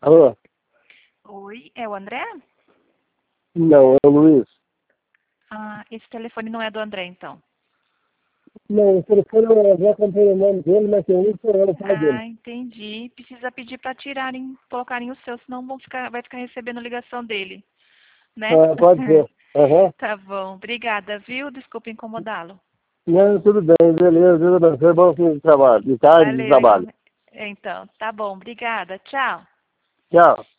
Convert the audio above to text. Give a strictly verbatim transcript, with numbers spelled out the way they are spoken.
Alô? Oi, é o André? Não, é o Luiz. Ah, esse telefone não é do André, então. Não, o telefone eu já comprei o nome dele, mas tem um sou eu, o pai dele. Ah, entendi. Precisa pedir para tirarem, colocarem o seu, senão vão ficar, vai ficar recebendo ligação dele, né? Ah, pode ser. Aham. Tá bom. Obrigada, viu? Desculpa incomodá-lo. Não, tudo bem, beleza, Deus abençoe, bom fim de trabalho, de tarde de Valeu, trabalho. igualmente. Então, tá bom. Obrigada. Tchau. Tchau.